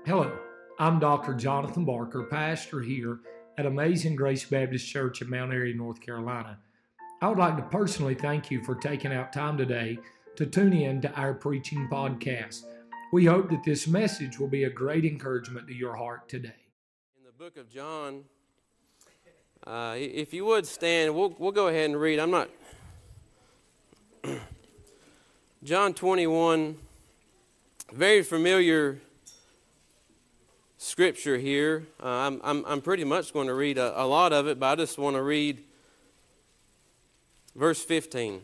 Hello, I'm Dr. Jonathan Barker, pastor here at Amazing Grace Baptist Church in Mount Airy, North Carolina. I would like to personally thank you for taking out time today to tune in to our preaching podcast. We hope that this message will be a great encouragement to your heart today. In the book of John, if you would stand, we'll go ahead and read. John 21, very familiar scripture here. I'm pretty much going to read a lot of it, but I just want to read verse 15.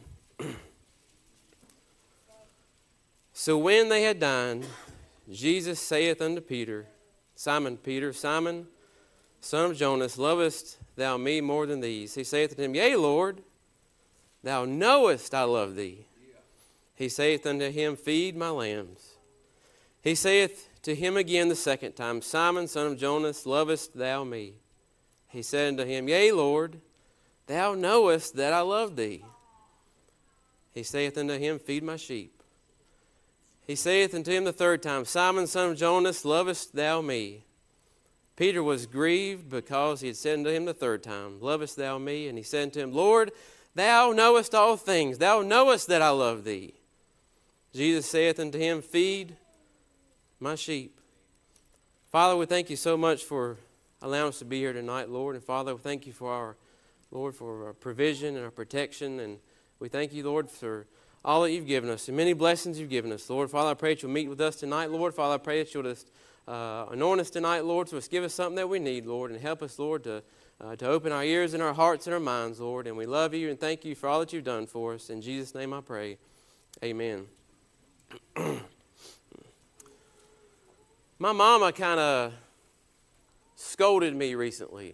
So when they had dined, Jesus saith unto Peter, Simon, Simon, son of Jonas, lovest thou me more than these? He saith unto him, Yea, Lord, thou knowest I love thee. He saith unto him, Feed my lambs. He saith to him again the second time, Simon, son of Jonas, lovest thou me? He said unto him, Yea, Lord, thou knowest that I love thee. He saith unto him, Feed my sheep. He saith unto him the third time, Simon, son of Jonas, lovest thou me? Peter was grieved because he had said unto him the third time, Lovest thou me? And he said unto him, Lord, thou knowest all things. Thou knowest that I love thee. Jesus saith unto him, Feed my sheep. Father, we thank you so much for allowing us to be here tonight, Lord. And Father, we thank you for our provision and our protection. And we thank you, Lord, for all that you've given us and many blessings you've given us. Lord, Father, I pray that you'll meet with us tonight, Lord. Father, I pray that you'll just anoint us tonight, Lord, so just give us something that we need, Lord, and help us, Lord, to open our ears and our hearts and our minds, Lord. And we love you and thank you for all that you've done for us. In Jesus' name I pray. Amen. My mama kind of scolded me recently.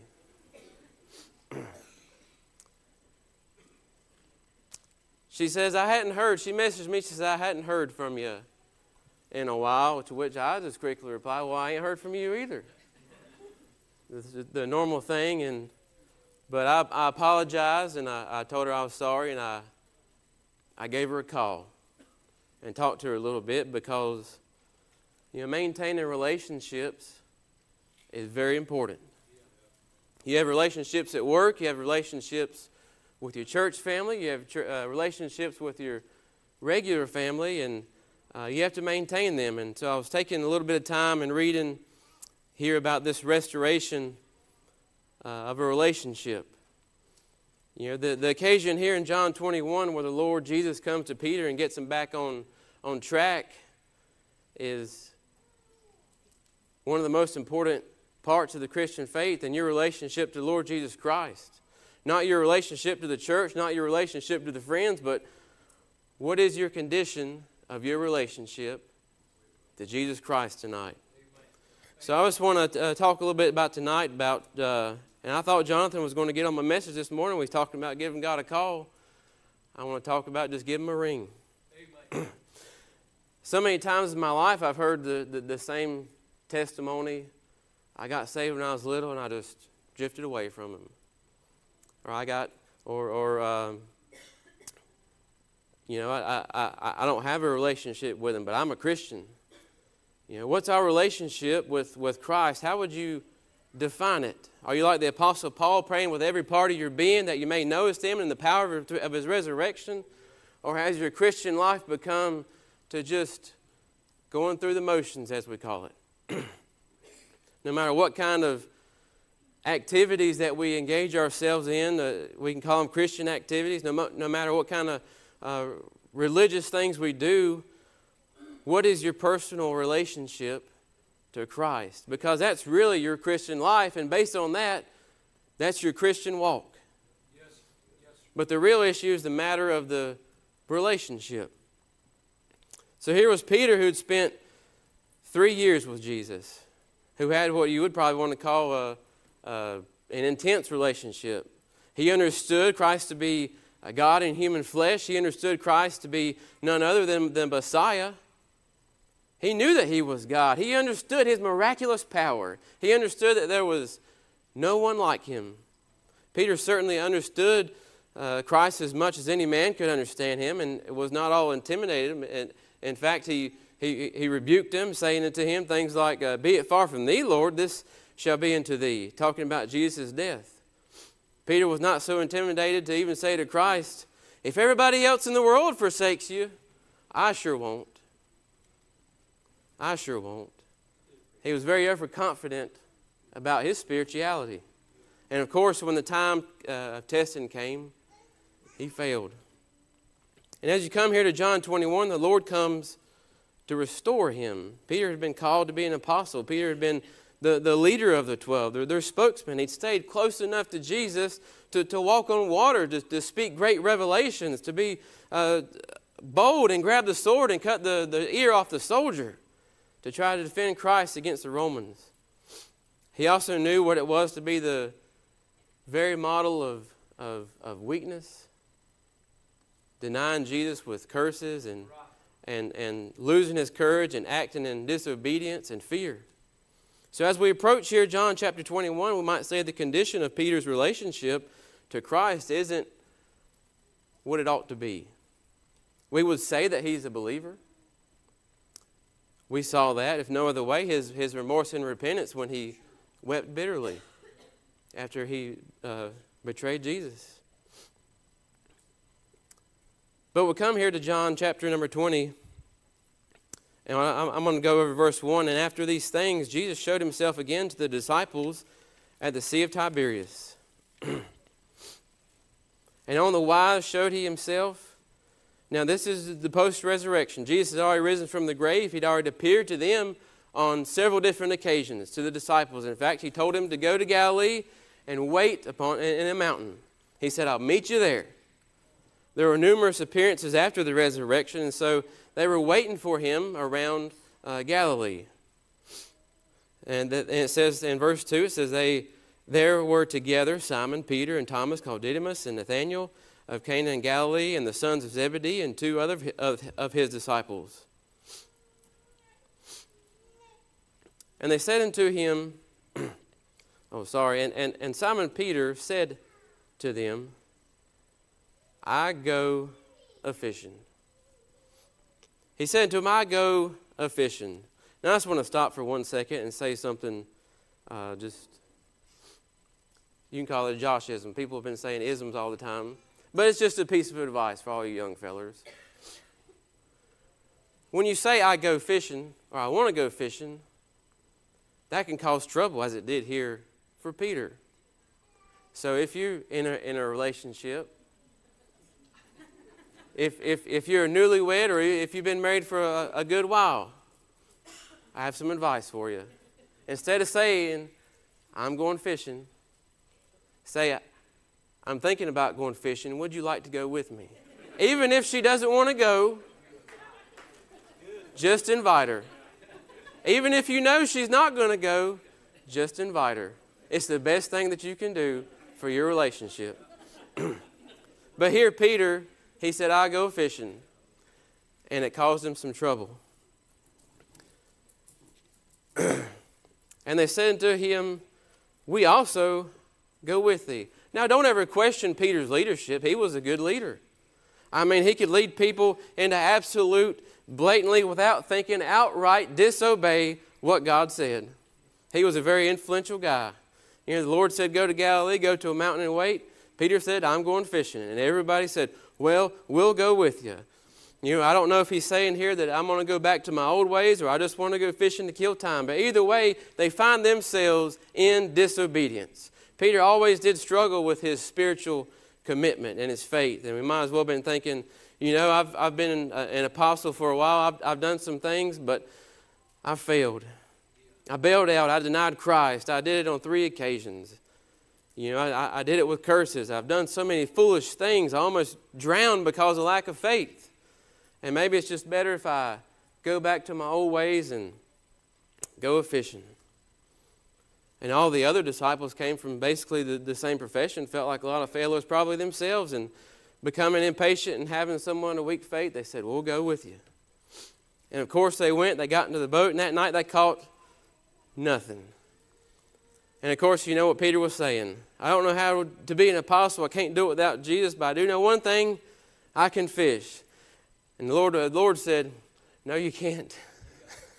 She says, she messaged me, she says, I hadn't heard from you in a while, to which I just quickly replied, well, I ain't heard from you either. This is the normal thing, but I apologized, and I told her I was sorry, and I gave her a call and talked to her a little bit because maintaining relationships is very important. You have relationships at work. You have relationships with your church family. You have relationships with your regular family, and you have to maintain them. And so I was taking a little bit of time and reading here about this restoration of a relationship. The occasion here in John 21 where the Lord Jesus comes to Peter and gets him back on track is one of the most important parts of the Christian faith and your relationship to the Lord Jesus Christ. Not your relationship to the church, not your relationship to the friends, but what is your condition of your relationship to Jesus Christ tonight? So I just want to talk a little bit about tonight and I thought Jonathan was going to get on my message this morning. We was talking about giving God a call. I want to talk about just give him a ring. Amen. So many times in my life I've heard the same testimony. I got saved when I was little and I just drifted away from him. Or I don't have a relationship with him, but I'm a Christian. What's our relationship with Christ? How would you define it? Are you like the Apostle Paul, praying with every part of your being that you may know him and the power of his resurrection? Or has your Christian life become to just going through the motions, as we call it? No matter what kind of activities that we engage ourselves in, we can call them Christian activities, no matter what kind of religious things we do, what is your personal relationship to Christ? Because that's really your Christian life, and based on that, that's your Christian walk. Yes. But the real issue is the matter of the relationship. So here was Peter, who'd spent 3 years with Jesus, who had what you would probably want to call an intense relationship. He understood Christ to be a God in human flesh. He understood Christ to be none other than Messiah. He knew that he was God. He understood his miraculous power. He understood that there was no one like him. Peter certainly understood Christ as much as any man could understand him, and was not all intimidated. And in fact, he He rebuked them, saying unto him things like, "Be it far from thee, Lord, this shall be unto thee," talking about Jesus' death. Peter was not so intimidated to even say to Christ, "If everybody else in the world forsakes you, I sure won't. I sure won't." He was very overconfident about his spirituality. And of course, when the time of testing came, he failed. And as you come here to John 21, the Lord comes to restore him. Peter had been called to be an apostle. Peter had been the leader of the 12, their spokesman. He'd stayed close enough to Jesus to walk on water, to speak great revelations, to be bold and grab the sword and cut the ear off the soldier, to try to defend Christ against the Romans. He also knew what it was to be the very model of weakness, denying Jesus with curses and losing his courage and acting in disobedience and fear. So as we approach here John chapter 21, we might say the condition of Peter's relationship to Christ isn't what it ought to be. We would say that he's a believer. We saw that, if no other way, his remorse and repentance when he wept bitterly after he betrayed Jesus. But we'll come here to John chapter number 20, and I'm going to go over verse 1. "And after these things, Jesus showed himself again to the disciples at the Sea of Tiberias. And on the wise showed he himself." Now this is the post-resurrection. Jesus had already risen from the grave. He'd already appeared to them on several different occasions, to the disciples. In fact, he told them to go to Galilee and wait in a mountain. He said, "I'll meet you there." There were numerous appearances after the resurrection, and so they were waiting for him around Galilee. And it says in verse 2, it says, there were together Simon, Peter, and Thomas called Didymus, and Nathanael of Cana in Galilee, and the sons of Zebedee, and two other of his disciples. And they said unto him, and Simon Peter said to them, "I go a-fishing." He said to him, "I go a-fishing." Now I just want to stop for 1 second and say something, you can call it a Joshism. People have been saying isms all the time. But it's just a piece of advice for all you young fellers. When you say "I go fishing," or "I want to go fishing," that can cause trouble, as it did here for Peter. So if you're in a relationship, if you're newlywed, or if you've been married for a good while, I have some advice for you. Instead of saying, "I'm going fishing," say, "I'm thinking about going fishing. Would you like to go with me?" Even if she doesn't want to go, just invite her. Even if you know she's not going to go, just invite her. It's the best thing that you can do for your relationship. But here Peter, he said, "I go fishing," and it caused him some trouble. And they said unto him, "We also go with thee." Now, don't ever question Peter's leadership. He was a good leader. I mean, he could lead people into absolute, blatantly, without thinking, outright disobey what God said. He was a very influential guy. You know, the Lord said, "Go to Galilee, go to a mountain and wait." Peter said, "I'm going fishing." And everybody said, "Well, we'll go with you." You know, I don't know if he's saying here that I'm going to go back to my old ways, or I just want to go fishing to kill time. But either way, they find themselves in disobedience. Peter always did struggle with his spiritual commitment and his faith. And we might as well have been thinking, you know, I've been an apostle for a while. I've done some things, but I failed. I bailed out. I denied Christ. I did it on 3 occasions. You know, I did it with curses. I've done so many foolish things. I almost drowned because of lack of faith. And maybe it's just better if I go back to my old ways and go a-fishing. And all the other disciples came from basically the same profession, felt like a lot of failures probably themselves, and becoming impatient and having someone of weak faith, they said, "We'll go with you." And of course they went, they got into the boat, and that night they caught nothing. And of course, you know what Peter was saying. "I don't know how to be an apostle. I can't do it without Jesus, but I do know one thing, I can fish." And the Lord said, "No, you can't.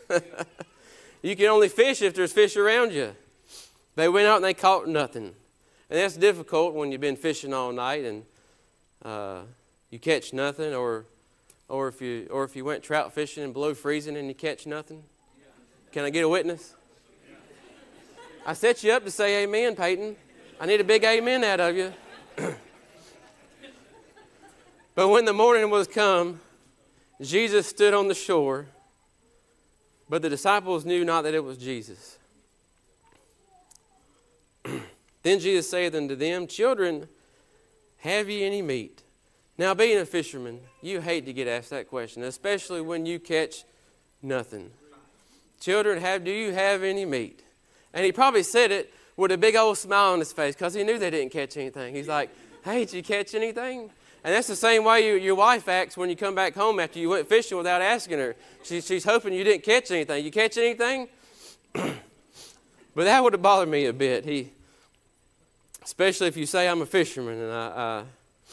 You can only fish if there's fish around you. They went out and they caught nothing. And that's difficult when you've been fishing all night and you catch nothing, or if you went trout fishing and below freezing and you catch nothing. Can I get a witness? I set you up to say amen, Peyton. I need a big amen out of you. But when the morning was come, Jesus stood on the shore, but the disciples knew not that it was Jesus. Then Jesus saith unto them, Children, have ye any meat? Now, being a fisherman, you hate to get asked that question, especially when you catch nothing. Children, do you have any meat? And he probably said it with a big old smile on his face because he knew they didn't catch anything. He's like, hey, did you catch anything? And that's the same way your wife acts when you come back home after you went fishing without asking her. She's hoping you didn't catch anything. You catch anything? But that would have bothered me a bit. Especially if you say I'm a fisherman, and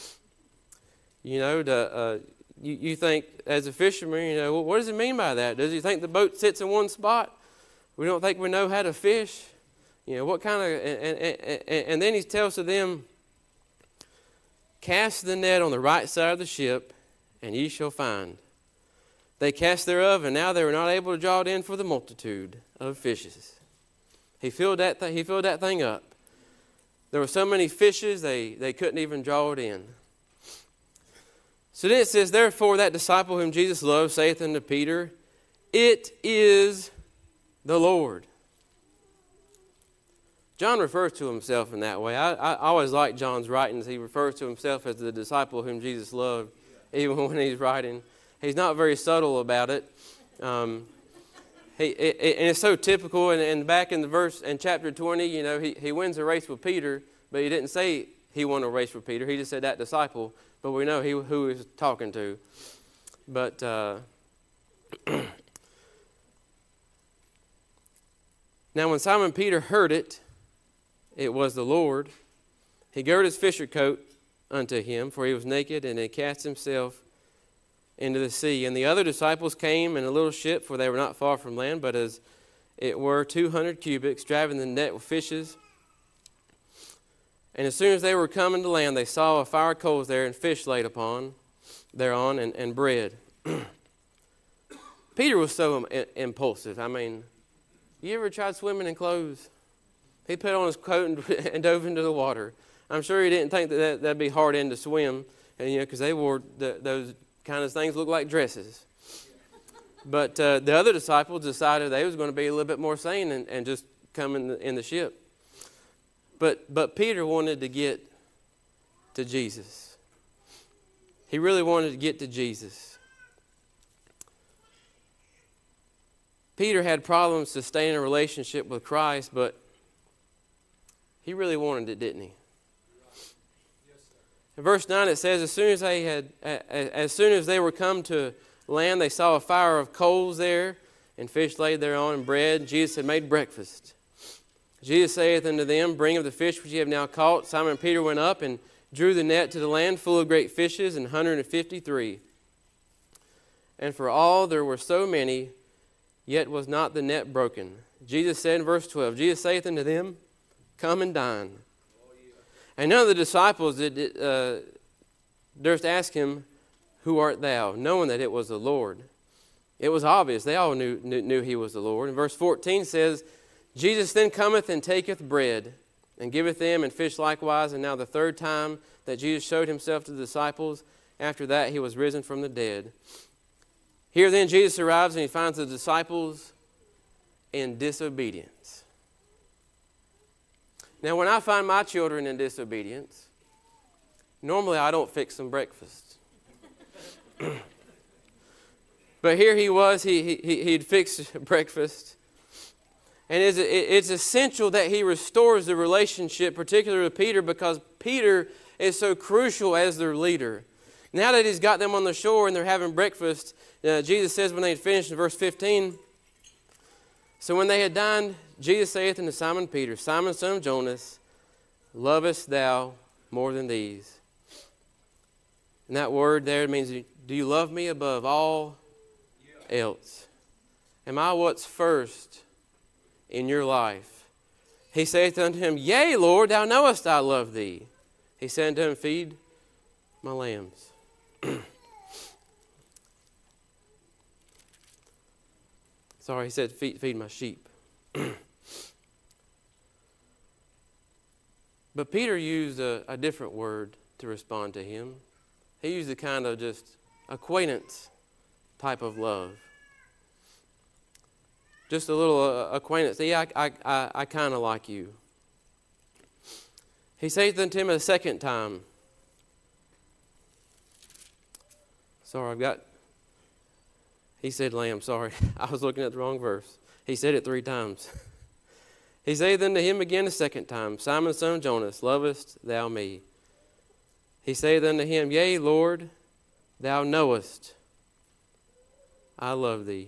you think as a fisherman, well, what does it mean by that? Does he think the boat sits in one spot? We don't think we know how to fish. What kind of? And then he tells to them, cast the net on the right side of the ship, and ye shall find. They cast thereof, and now they were not able to draw it in for the multitude of fishes. He filled that thing up. There were so many fishes they couldn't even draw it in. So then it says, therefore that disciple whom Jesus loved saith unto Peter, it is the Lord. John refers to himself in that way. I always like John's writings. He refers to himself as the disciple whom Jesus loved, even when he's writing. He's not very subtle about it. And it's so typical. And back in the verse in chapter 20, he wins a race with Peter, but he didn't say he won a race with Peter. He just said that disciple. But we know who he was talking to. But now when Simon Peter heard it, it was the Lord. He girded his fisher coat unto him, for he was naked, and he cast himself into the sea. And the other disciples came in a little ship, for they were not far from land, but as it were 200 cubits, driving the net with fishes. And as soon as they were coming to land, they saw a fire of coals there, and fish laid thereon, and bread. Peter was so impulsive. I mean, you ever tried swimming in clothes? He put on his coat and dove into the water. I'm sure he didn't think that'd be hard in to swim, because they wore those kind of things look like dresses. But the other disciples decided they was going to be a little bit more sane and just come in the ship. But Peter wanted to get to Jesus. He really wanted to get to Jesus. Peter had problems sustaining a relationship with Christ, but he really wanted it, didn't he? In verse 9 it says, as soon as they were come to land, they saw a fire of coals there, and fish laid thereon, and bread. And Jesus had made breakfast. Jesus saith unto them, bring of the fish which ye have now caught. Simon Peter went up and drew the net to the land full of great fishes, and 153. And for all there were so many, yet was not the net broken. Jesus said in verse 12, Jesus saith unto them, come and dine. And none of the disciples durst ask him, who art thou? Knowing that it was the Lord. It was obvious. They all knew he was the Lord. And verse 14 says, Jesus then cometh and taketh bread, and giveth them, and fish likewise. And now the third time that Jesus showed himself to the disciples, after that he was risen from the dead. Here then Jesus arrives, and he finds the disciples in disobedience. Now when I find my children in disobedience, normally I don't fix them breakfast. But here he was, he'd fixed breakfast. And it's essential that he restores the relationship, particularly with Peter, because Peter is so crucial as their leader. Now that he's got them on the shore and they're having breakfast, Jesus says when they had finished in verse 15, so when they had dined, Jesus saith unto Simon Peter, Simon, son of Jonas, lovest thou more than these? And that word there means, do you love me above all else? Am I what's first in your life? He saith unto him, Yea, Lord, thou knowest I love thee. He said unto him, Feed my lambs. Sorry, he said, feed my sheep. But Peter used a different word to respond to him. He used a kind of just acquaintance type of love. Just a little acquaintance. Yeah, I kind of like you. He saith unto him a second time. He said lamb, sorry. I was looking at the wrong verse. He said it 3 times. He saith unto him again a second time, Simon, son of Jonas, lovest thou me? He saith unto him, Yea, Lord, thou knowest I love thee.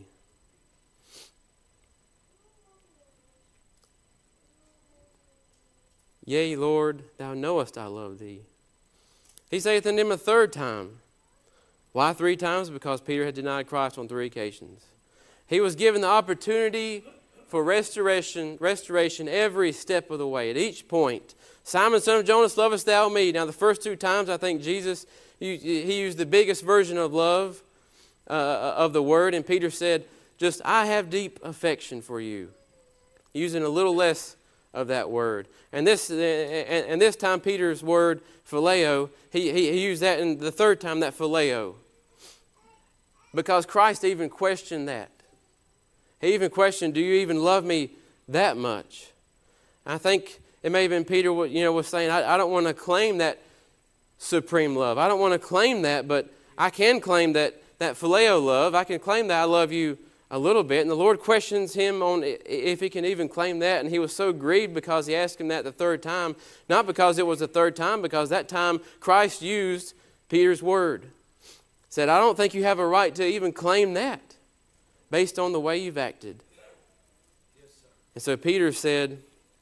Yea, Lord, thou knowest I love thee. He saith unto him a third time. Why 3 times? Because Peter had denied Christ on 3 occasions. He was given the opportunity for restoration every step of the way, at each point. Simon, son of Jonas, lovest thou me? Now, the first 2 times, I think Jesus, he used the biggest version of love, of the word, and Peter said, just, I have deep affection for you, using a little less of that word. And this time, Peter's word, phileo, he used that in the 3rd time, that phileo. Because Christ even questioned that. He even questioned, do you even love me that much? I think it may have been Peter was saying, I don't want to claim that supreme love. I don't want to claim that, but I can claim that phileo love. I can claim that I love you a little bit. And the Lord questions him on if he can even claim that. And he was so grieved because he asked him that the 3rd time. Not because it was the 3rd time, because that time Christ used Peter's word. Said, I don't think you have a right to even claim that based on the way you've acted. Yes, sir. And so Peter said,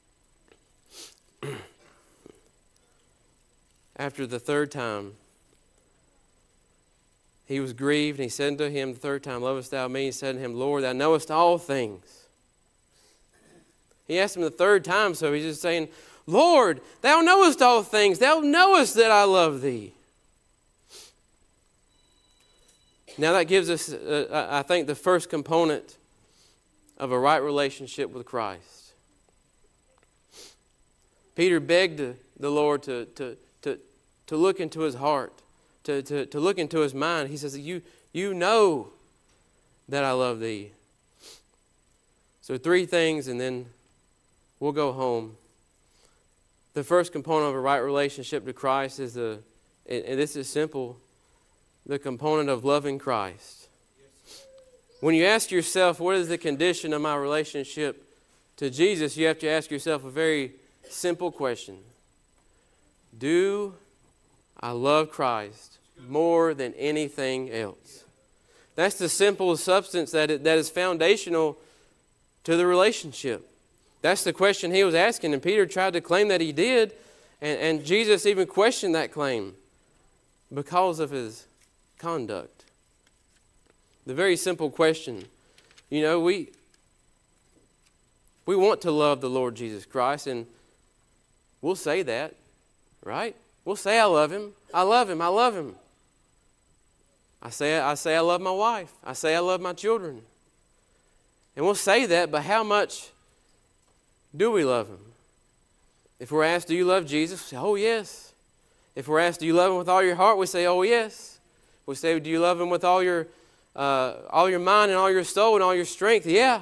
after the 3rd time, he was grieved, and he said unto him the 3rd time, Lovest thou me? He said unto him, Lord, thou knowest all things. He asked him the 3rd time, so he's just saying, Lord, thou knowest all things. Thou knowest that I love thee. Now that gives us, I think, the first component of a right relationship with Christ. Peter begged the Lord to look into his heart, to look into his mind. He says, you know that I love thee. So 3 things, and then we'll go home. The first component of a right relationship to Christ is and this is simple, the component of loving Christ. When you ask yourself, what is the condition of my relationship to Jesus, you have to ask yourself a very simple question. Do I love Christ more than anything else? That's the simple substance that is foundational to the relationship. That's the question he was asking, and Peter tried to claim that he did, and Jesus even questioned that claim because of his conduct. The very simple question. We want to love the Lord Jesus Christ, and we'll say that, right? We'll say I love Him. I love Him. I love Him. I say I love my wife. I say I love my children. And we'll say that, but how much do we love Him? If we're asked, do you love Jesus? We say, oh, yes. If we're asked, do you love Him with all your heart? We say, oh, yes. We say, do you love Him with all your mind and all your soul and all your strength? Yeah.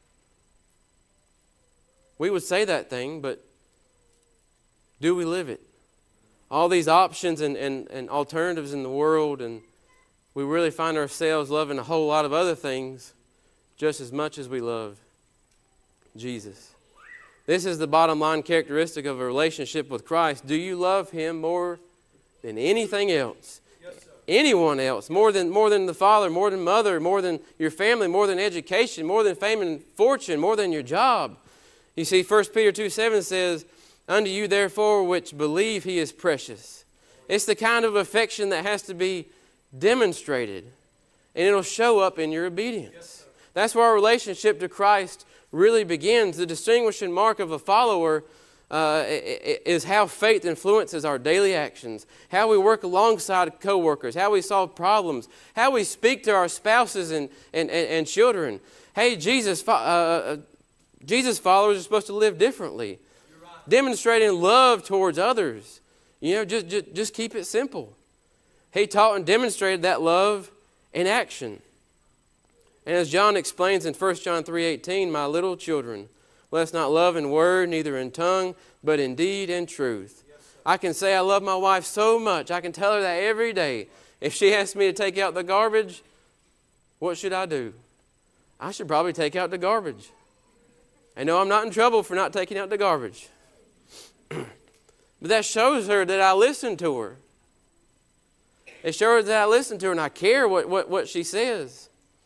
We would say that thing, but do we live it? All these options and alternatives in the world, and we really find ourselves loving a whole lot of other things just as much as we love Jesus. This is the bottom line characteristic of a relationship with Christ. Do you love Him more than anything else? Anyone else, more than the father, more than mother, more than your family, more than education, more than fame and fortune, more than your job. You see, 1 Peter 2:7 says, unto you therefore which believe He is precious. It's the kind of affection that has to be demonstrated, and it'll show up in your obedience. That's where our relationship to Christ really begins. The distinguishing mark of a follower is how faith influences our daily actions, how we work alongside coworkers, how we solve problems, how we speak to our spouses and children. Hey, Jesus followers are supposed to live differently, demonstrating love towards others. Just keep it simple. He taught and demonstrated that love in action. And as John explains in 1 John 3:18, my little children, let us not love in word, neither in tongue, but in deed and truth. I can say I love my wife so much. I can tell her that every day. If she asks me to take out the garbage, what should I do? I should probably take out the garbage. I know I'm not in trouble for not taking out the garbage. But that shows her that I listen to her. It shows that I listen to her and I care what she says.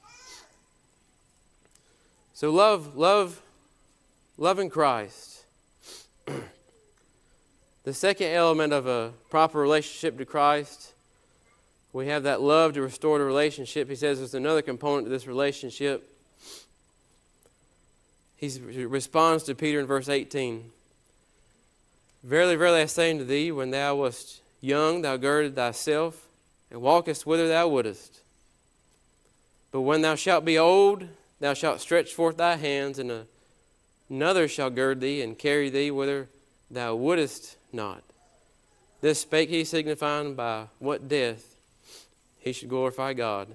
So loving Christ. The second element of a proper relationship to Christ, we have that love to restore the relationship. He says there's another component to this relationship. He responds to Peter in verse 18. Verily, verily, I say unto thee, when thou wast young, thou girded thyself, and walkest whither thou wouldest. But when thou shalt be old, thou shalt stretch forth thy hands, and another shall gird thee, and carry thee whither thou wouldest not. This spake he, signifying by what death he should glorify God.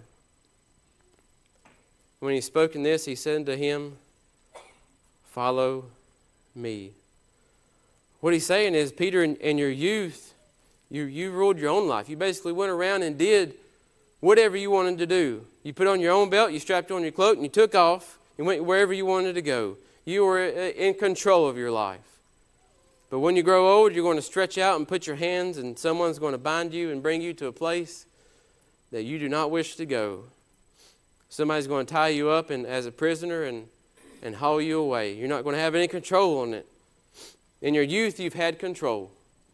When he spoke in this, he said unto him, follow me. What he's saying is, Peter, in your youth, you ruled your own life. You basically went around and did whatever you wanted to do. You put on your own belt, you strapped on your cloak, and you took off and went wherever you wanted to go. You were in control of your life. But when you grow old, you're going to stretch out and put your hands, and someone's going to bind you and bring you to a place that you do not wish to go. Somebody's going to tie you up as a prisoner and haul you away. You're not going to have any control on it. In your youth, you've had control.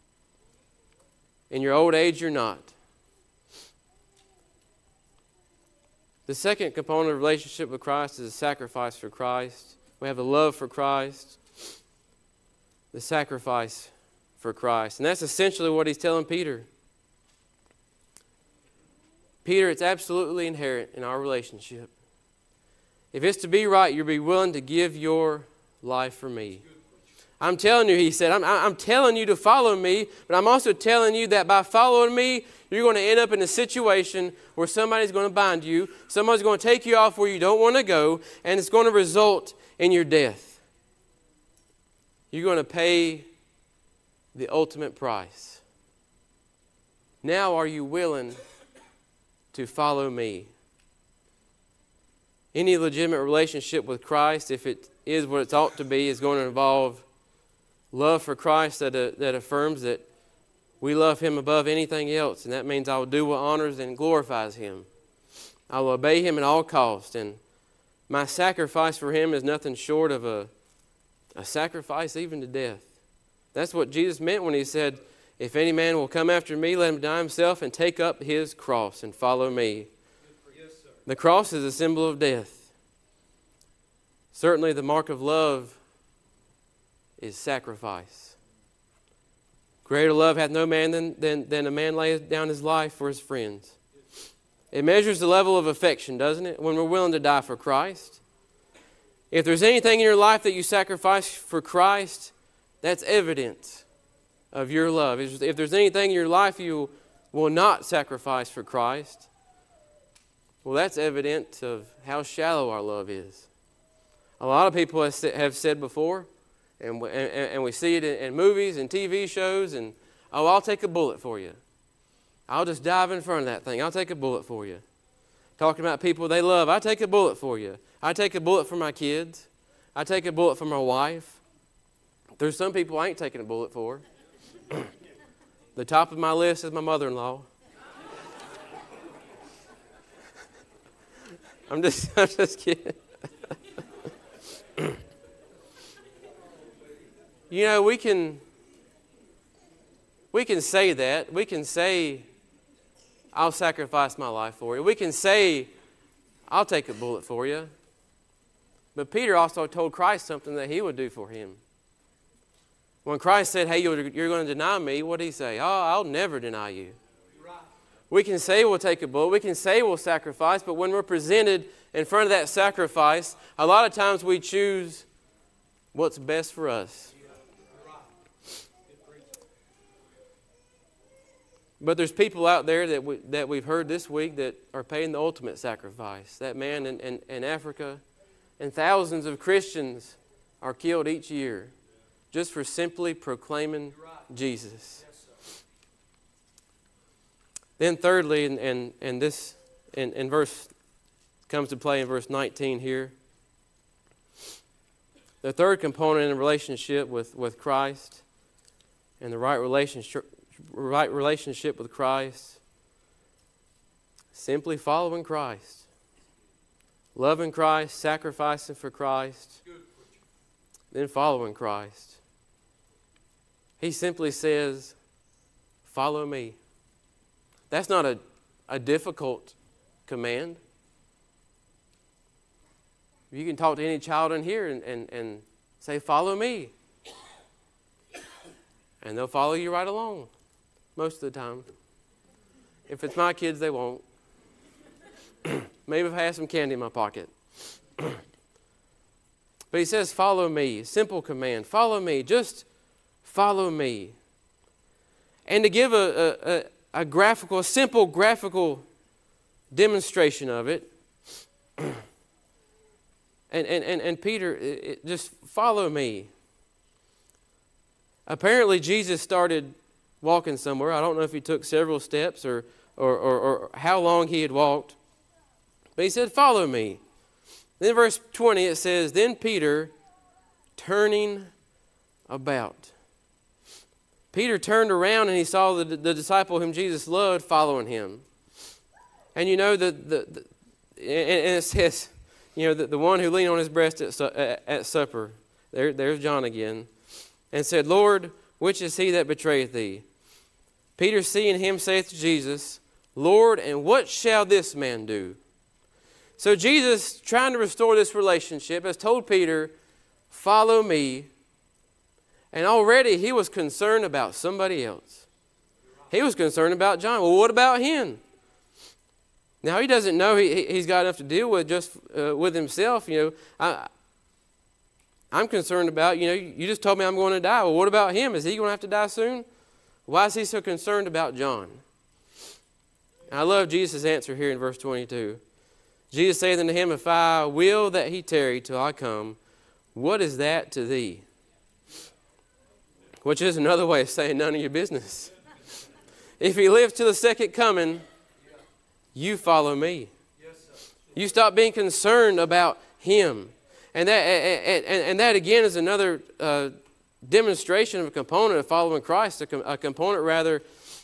In your old age, you're not. The second component of relationship with Christ is a sacrifice for Christ. We have a love for Christ, the sacrifice for Christ. And that's essentially what he's telling Peter. Peter, it's absolutely inherent in our relationship. If it's to be right, you'll be willing to give your life for me. I'm telling you, he said, I'm telling you to follow me, but I'm also telling you that by following me, you're going to end up in a situation where somebody's going to bind you, somebody's going to take you off where you don't want to go, and it's going to result in your death. You're going to pay the ultimate price. Now are you willing to follow me? Any legitimate relationship with Christ, if it is what it ought to be, is going to involve love for Christ that affirms that we love Him above anything else. And that means I will do what honors and glorifies Him. I will obey Him at all costs. And my sacrifice for Him is nothing short of a sacrifice even to death. That's what Jesus meant when He said, if any man will come after me, let him deny himself and take up his cross and follow me. Yes, the cross is a symbol of death. Certainly the mark of love is sacrifice. Greater love hath no man than a man lays down his life for his friends. It measures the level of affection, doesn't it? When we're willing to die for Christ. If there's anything in your life that you sacrifice for Christ, that's evidence of your love. If there's anything in your life you will not sacrifice for Christ, well, that's evidence of how shallow our love is. A lot of people have said before, and we see it in movies and TV shows, and, oh, I'll take a bullet for you. I'll just dive in front of that thing. I'll take a bullet for you. Talking about people they love, I take a bullet for you. I take a bullet for my kids. I take a bullet for my wife. There's some people I ain't taking a bullet for. The top of my list is my mother-in-law. I'm just kidding. You know, we can say that. We can say, I'll sacrifice my life for you. We can say, I'll take a bullet for you. But Peter also told Christ something that he would do for him. When Christ said, hey, you're going to deny me, what did he say? Oh, I'll never deny you. We can say we'll take a bullet, we can say we'll sacrifice, but when we're presented in front of that sacrifice, a lot of times we choose what's best for us. But there's people out there that we've heard this week that are paying the ultimate sacrifice. That man in Africa, and thousands of Christians are killed each year just for simply proclaiming Jesus. Then thirdly, and this in verse comes to play in verse 19 here. The third component in a relationship with Christ and the right relationship with Christ, simply following Christ, loving Christ, sacrificing for Christ, then following Christ. He simply says, follow me. That's not a difficult command. You can talk to any child in here and say, follow me. And they'll follow you right along most of the time. If it's my kids, they won't. Maybe if I have some candy in my pocket. But he says, follow me. Simple command. Follow me. Just follow me. And to give a simple graphical demonstration of it. And Peter, just follow me. Apparently Jesus started walking somewhere. I don't know if he took several steps or how long he had walked. But he said, follow me. Then verse 20 it says, then Peter, turning about. Peter turned around and he saw the disciple whom Jesus loved following him. And you know, and it says, you know, the one who leaned on his breast at supper, there's John again, and said, Lord, which is he that betrayeth thee? Peter, seeing him, saith to Jesus, Lord, and what shall this man do? So Jesus, trying to restore this relationship, has told Peter, follow me. And already he was concerned about somebody else. He was concerned about John. Well, what about him? Now, he doesn't know he's got enough to deal with just with himself. You know, I'm concerned about, you know, you just told me I'm going to die. Well, what about him? Is he going to have to die soon? Why is he so concerned about John? And I love Jesus' answer here in verse 22. Jesus saith unto him, if I will that he tarry till I come, what is that to thee? Which is another way of saying none of your business. If he lives till the second coming, you follow me. You stop being concerned about him. And that again is another demonstration of a component of following Christ, a component rather,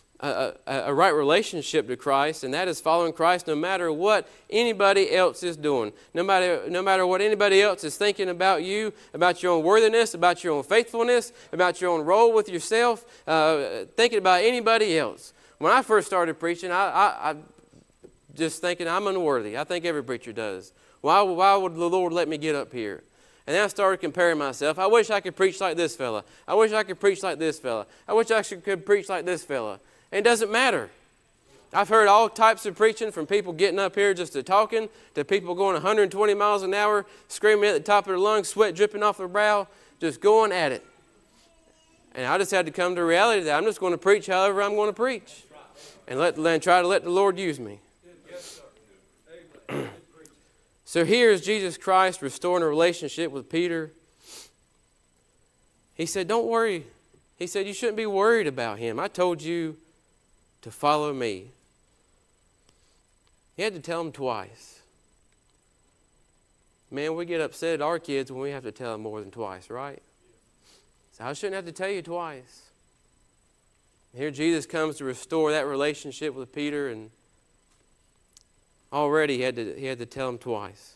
a right relationship to Christ, and that is following Christ no matter what anybody else is doing. No matter what anybody else is thinking about you, about your own worthiness, about your own faithfulness, about your own role with yourself, thinking about anybody else. When I first started preaching, I just thinking I'm unworthy. I think every preacher does. Why would the Lord let me get up here? And then I started comparing myself. I wish I could preach like this fella. I wish I could preach like this fella. I wish I could preach like this fella. And it doesn't matter. I've heard all types of preaching, from people getting up here just to talking, to people going 120 miles an hour, screaming at the top of their lungs, sweat dripping off their brow, just going at it. And I just had to come to reality that I'm just going to preach however I'm going to preach. And try to let the Lord use me. So here is Jesus Christ restoring a relationship with Peter. He said, don't worry. He said, you shouldn't be worried about him. I told you to follow me. He had to tell him twice. Man, we get upset at our kids when we have to tell them more than twice, right? So I shouldn't have to tell you twice. Here Jesus comes to restore that relationship with Peter, and already he had to tell him twice.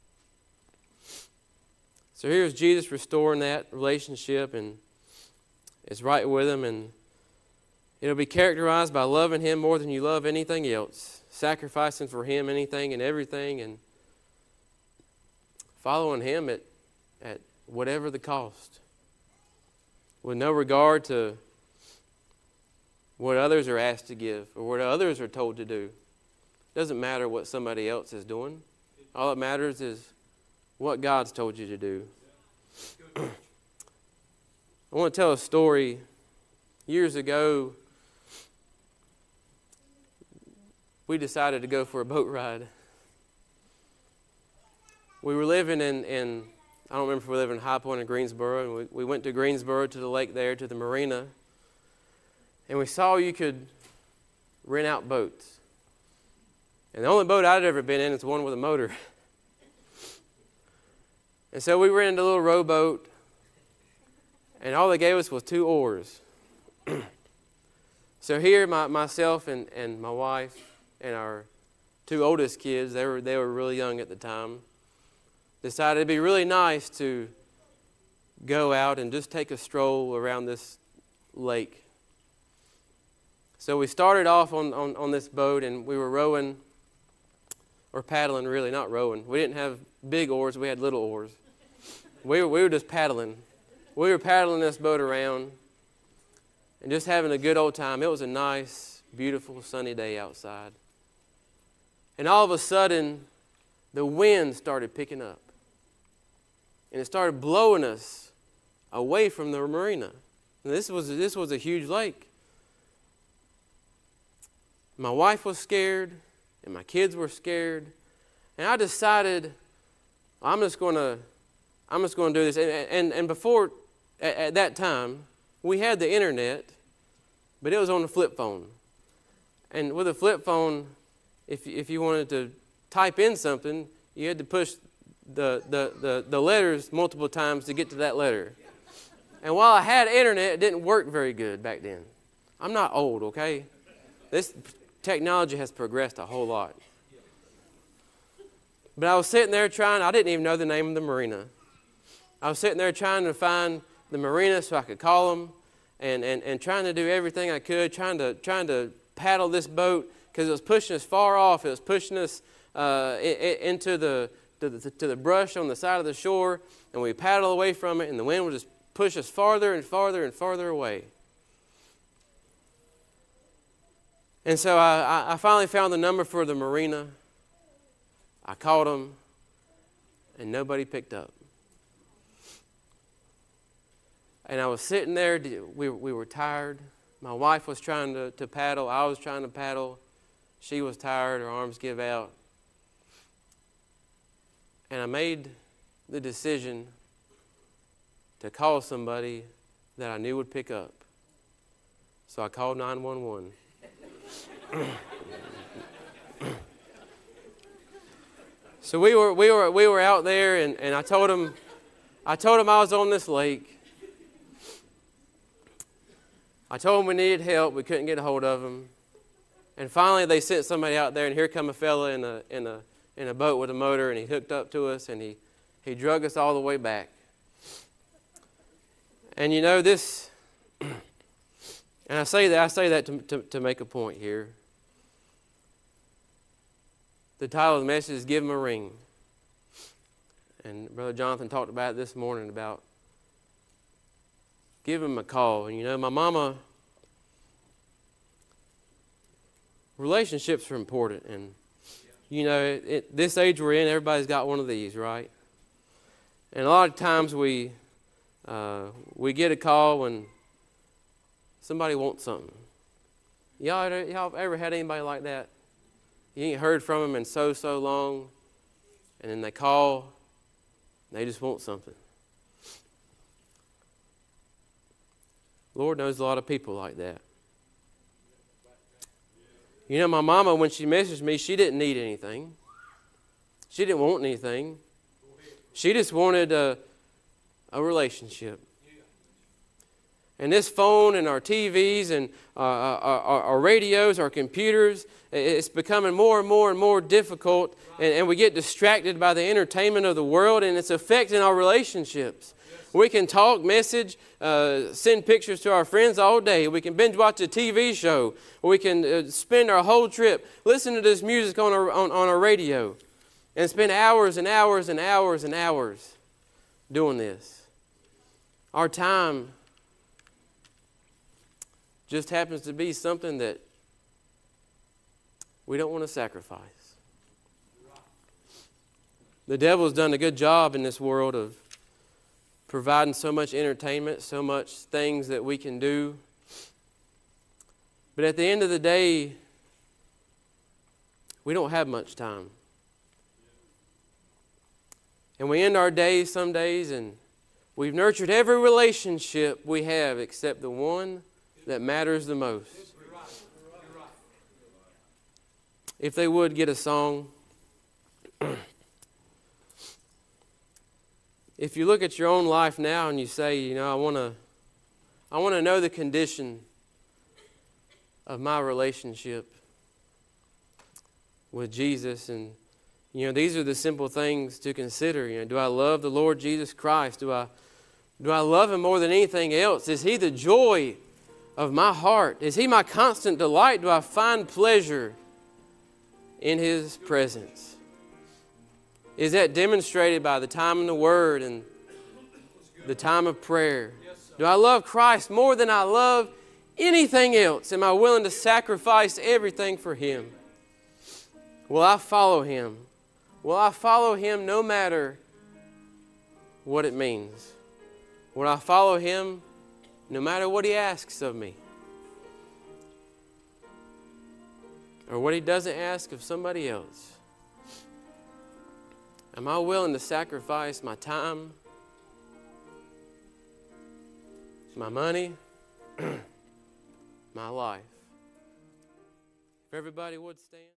So here's Jesus restoring that relationship, and it's right with him, and it'll be characterized by loving him more than you love anything else, sacrificing for him anything and everything, and following Him at whatever the cost, with no regard to what others are asked to give or what others are told to do. It doesn't matter what somebody else is doing. All that matters is what God's told you to do. I want to tell a story. Years ago, we decided to go for a boat ride. We were living in I don't remember if we were living in High Point or Greensboro, and we went to Greensboro, to the lake there, to the marina, and we saw you could rent out boats. And the only boat I'd ever been in is one with a motor. And so we rented a little rowboat, and all they gave us was 2 oars. So here, myself and my wife and our 2 oldest kids, they were really young at the time, decided it'd be really nice to go out and just take a stroll around this lake. So we started off on this boat, and we were rowing, or paddling really, not rowing. We didn't have big oars, we had little oars. We were just paddling. We were paddling this boat around and just having a good old time. It was a nice, beautiful, sunny day outside. And all of a sudden, the wind started picking up. And it started blowing us away from the marina. And this was a huge lake. My wife was scared, and my kids were scared. And I decided, I'm just going to do this. And before, at that time, we had the internet, but it was on the flip phone. And with a flip phone, if you wanted to type in something, you had to push the letters multiple times to get to that letter. And while I had internet, it didn't work very good back then. I'm not old, okay? This technology has progressed a whole lot. But I was sitting there I didn't even know the name of the marina. I was sitting there trying to find the marina so I could call them, and trying to do everything I could, trying to paddle this boat, because it was pushing us far off. It was pushing us into the brush on the side of the shore, and we paddled away from it, and the wind would just push us farther and farther and farther away. And so I finally found the number for the marina. I called them, and nobody picked up. And I was sitting there. We were tired. My wife was trying to paddle. I was trying to paddle. She was tired. Her arms give out. And I made the decision to call somebody that I knew would pick up. So I called 911. So we were out there, and I told him I was on this lake. I told them we needed help. We couldn't get a hold of them. And finally, they sent somebody out there, and here come a fella in a boat with a motor, and he hooked up to us, and he drug us all the way back. And you know this, and I say that to make a point here. The title of the message is "Give Him a Ring," and Brother Jonathan talked about it this morning about give him a call. And you know, my mama, relationships are important, and you know, this age we're in, everybody's got one of these, right? And a lot of times we get a call when somebody wants something. Y'all ever had anybody like that? You ain't heard from them in so long, and then they call, and they just want something. Lord knows a lot of people like that. You know, my mama, when she messaged me, she didn't need anything. She didn't want anything. She just wanted a relationship. And this phone and our TVs and our radios, our computers, it's becoming more and more and more difficult. And we get distracted by the entertainment of the world, and it's affecting our relationships. We can talk, message, send pictures to our friends all day. We can binge watch a TV show. We can spend our whole trip listening to this music on our radio. and spend hours and hours and hours and hours doing this. Our time just happens to be something that we don't want to sacrifice. The devil's done a good job in this world of providing so much entertainment, so much things that we can do. But at the end of the day, we don't have much time. And we end our days some days, and we've nurtured every relationship we have except the one that matters the most. If they would get a song. If you look at your own life now and you say, I want to know the condition of my relationship with Jesus, and these are the simple things to consider. Do I love the Lord Jesus Christ? Do I love Him more than anything else? Is He the joy of my heart? Is He my constant delight? Do I find pleasure in His presence? Is that demonstrated by the time in the Word and the time of prayer? Do I love Christ more than I love anything else? Am I willing to sacrifice everything for Him? Will I follow Him? Will I follow Him no matter what it means? Will I follow Him no matter what He asks of me? Or what He doesn't ask of somebody else? Am I willing to sacrifice my time, my money, my life? If everybody would stand.